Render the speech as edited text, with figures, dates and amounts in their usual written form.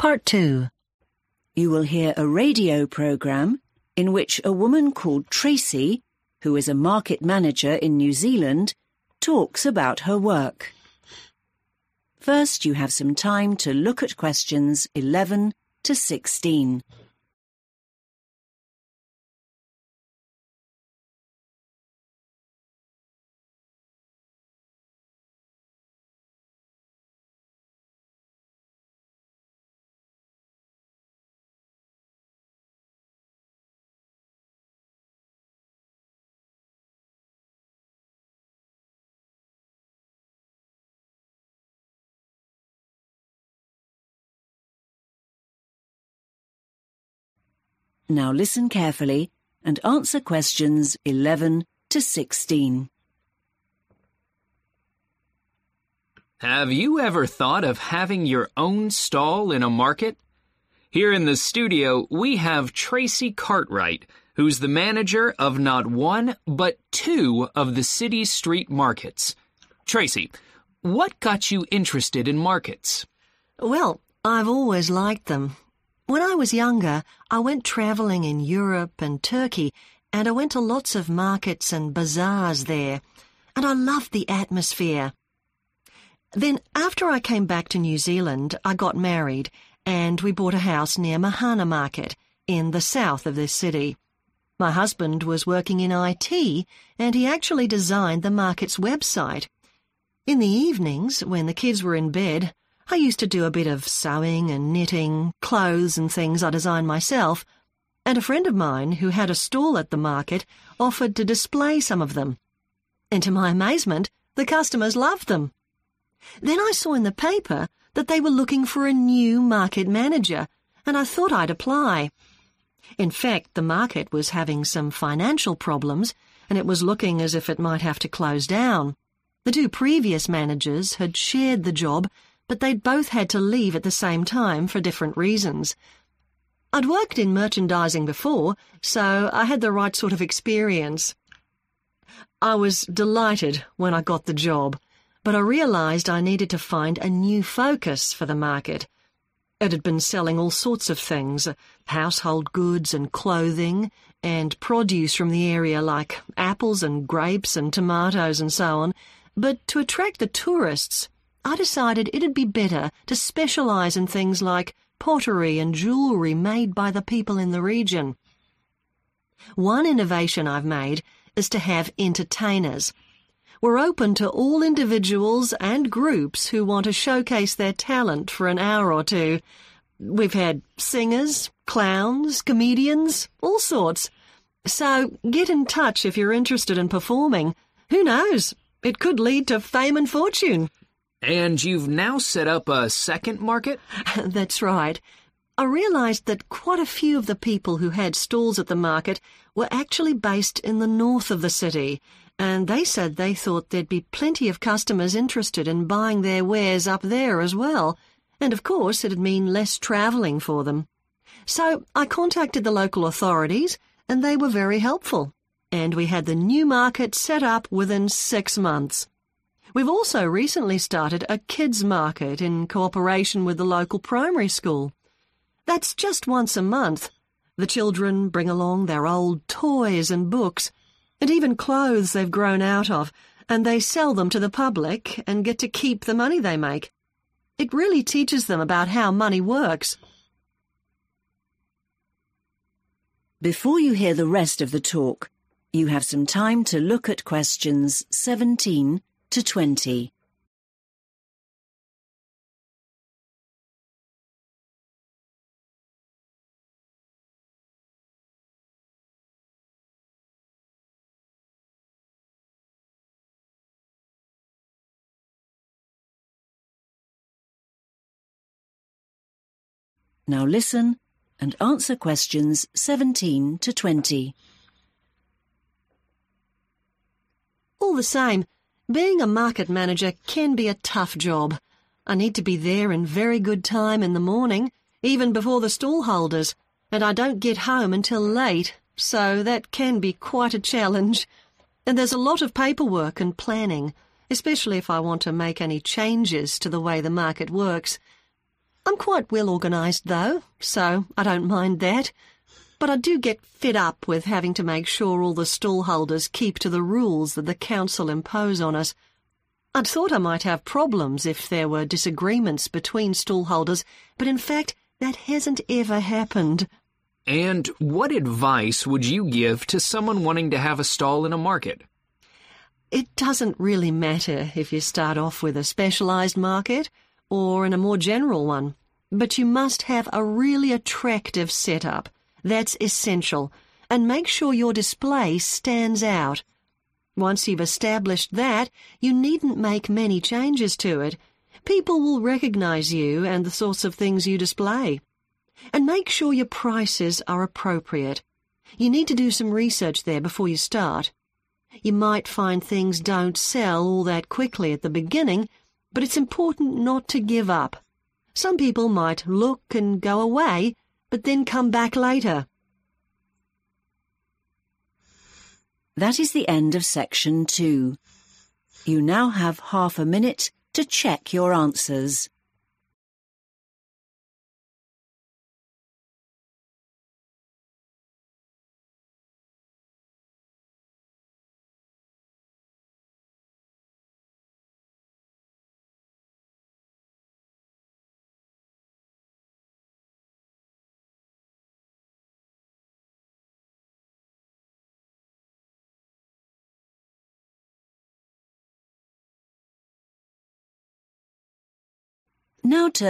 Part 2. You will hear a radio program in which a woman called Tracy, who is a market manager in New Zealand, talks about her work. First, you have some time to look at questions 11 to 16. Now listen carefully and answer questions 11 to 16. Have you ever thought of having your own stall in a market? Here in the studio, we have Tracy Cartwright, who's the manager of not one, but two of the city's street markets. Tracy, what got you interested in markets? Well, I've always liked them. When I was younger, I went travelling in Europe and Turkey, and I went to lots of markets and bazaars there, and I loved the atmosphere. Then, after I came back to New Zealand, I got married, and we bought a house near Mahana Market, in the south of this city. My husband was working in IT, and he actually designed the market's website. In the evenings, when the kids were in bed, I used to do a bit of sewing and knitting, clothes and things I designed myself, and a friend of mine who had a stall at the market offered to display some of them. And to my amazement, the customers loved them. Then I saw in the paper that they were looking for a new market manager, and I thought I'd apply. In fact, the market was having some financial problems, and it was looking as if it might have to close down. The two previous managers had shared the job, but they'd both had to leave at the same time for different reasons. I'd worked in merchandising before, so I had the right sort of experience. I was delighted when I got the job, but I realised I needed to find a new focus for the market. It had been selling all sorts of things, household goods and clothing, and produce from the area like apples and grapes and tomatoes and so on, but to attract the tourists, I decided it'd be better to specialise in things like pottery and jewellery made by the people in the region. One innovation I've made is to have entertainers. We're open to all individuals and groups who want to showcase their talent for an hour or two. We've had singers, clowns, comedians, all sorts. So get in touch if you're interested in performing. Who knows? It could lead to fame and fortune. And you've now set up a second market? That's right. I realised that quite a few of the people who had stalls at the market were actually based in the north of the city, and they said they thought there'd be plenty of customers interested in buying their wares up there as well, and of course it'd mean less travelling for them. So I contacted the local authorities, and they were very helpful, and we had the new market set up within 6 months. We've also recently started a kids' market in cooperation with the local primary school. That's just once a month. The children bring along their old toys and books, and even clothes they've grown out of, and they sell them to the public and get to keep the money they make. It really teaches them about how money works. Before you hear the rest of the talk, you have some time to look at questions 17 to 20. Now listen and answer questions 17 to 20. All the same, being a market manager can be a tough job. I need to be there in very good time in the morning, even before the stall holders, and I don't get home until late, so that can be quite a challenge. And there's a lot of paperwork and planning, especially if I want to make any changes to the way the market works. I'm quite well organised though, so I don't mind that. But I do get fed up with having to make sure all the stallholders keep to the rules that the council impose on us. I'd thought I might have problems if there were disagreements between stallholders, but in fact that hasn't ever happened. And what advice would you give to someone wanting to have a stall in a market? It doesn't really matter if you start off with a specialised market or in a more general one, but you must have a really attractive setup. That's essential, and make sure your display stands out. Once you've established that, you needn't make many changes to it. People will recognise you and the sorts of things you display. And make sure your prices are appropriate. You need to do some research there before you start. You might find things don't sell all that quickly at the beginning, but it's important not to give up. Some people might look and go away, but then come back later. That is the end of section 2. You now have half a minute to check your answers. Now turn